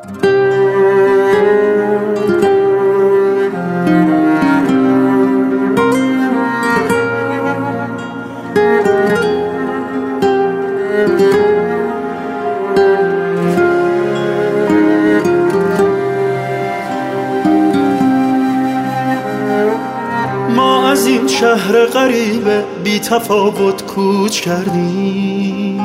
ما از این شهر غریبه بی تفاوت کوچ کردیم،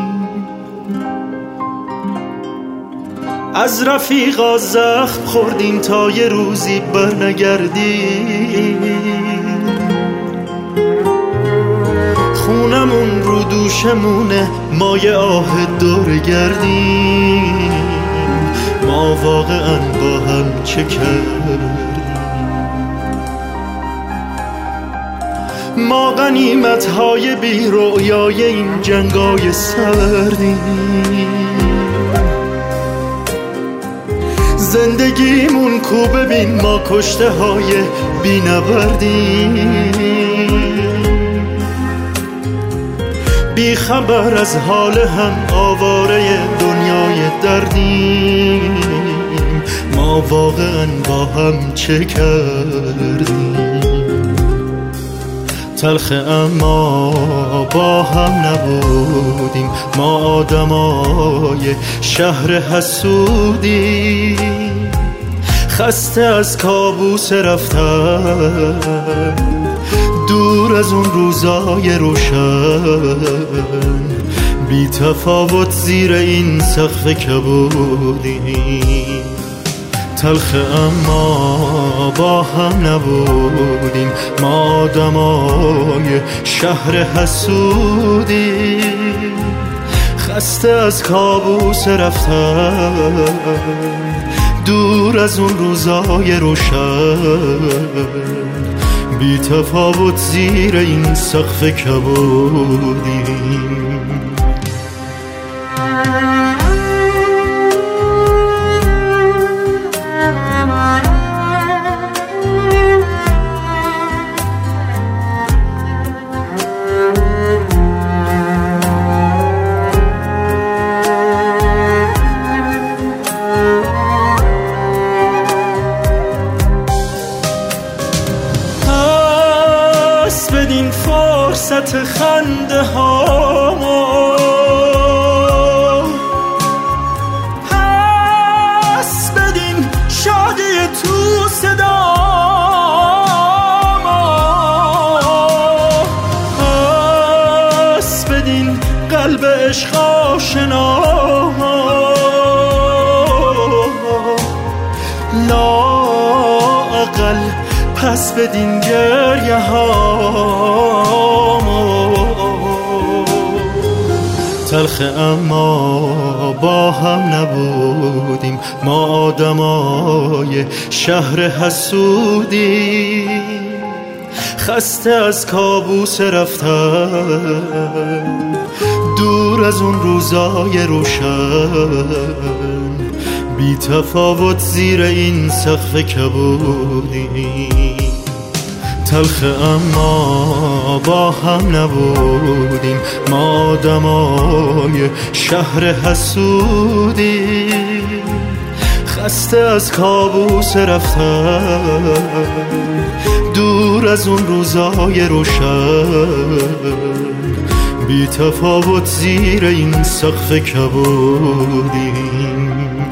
از رفیقا زخم خوردیم تا یه روزی برنگردیم. خونمون رو دوشمونه، ما یه آه دور گردیم. ما واقعا با هم چه کردیم؟ ما غنیمت‌های بی رؤیای این جنگای سردیم. زندگیمون کو ببین، ما کشته های بی نبردیم. بی خبر از حال هم، آواره دنیای دردیم. ما واقعا با هم چه کردیم؟ تلخ اما با هم نبودیم، ما آدمای شهر حسودیم. خسته از کابوس رفتن، دور از اون روزای روشن. بی تفاوت زیر این سقف کبودیم. تلخ اما با هم نبودیم، ما آدمای شهر حسودیم. خسته از کابوس رفتن، دور از اون روزای روشن. بی تفاوت زیر این سقف کبودیم. بدین فرصت خنده هامو، پس بدین شادی تو صدامو، پس بدین قلب عشق آشنا. لااقل پس بدین گریه هامو. تلخ اما با هم نبودیم، ما آدمای شهر حسودیم. خسته از کابوس رفتن، دور از اون روزای روشن. بی تفاوت زیر این سقف کبودیم. تلخ اما با هم نبودیم، ما آدمای شهر حسودیم. خسته از کابوس رفتن، دور از اون روزای روشن. بی تفاوت زیر این سقف کبودیم.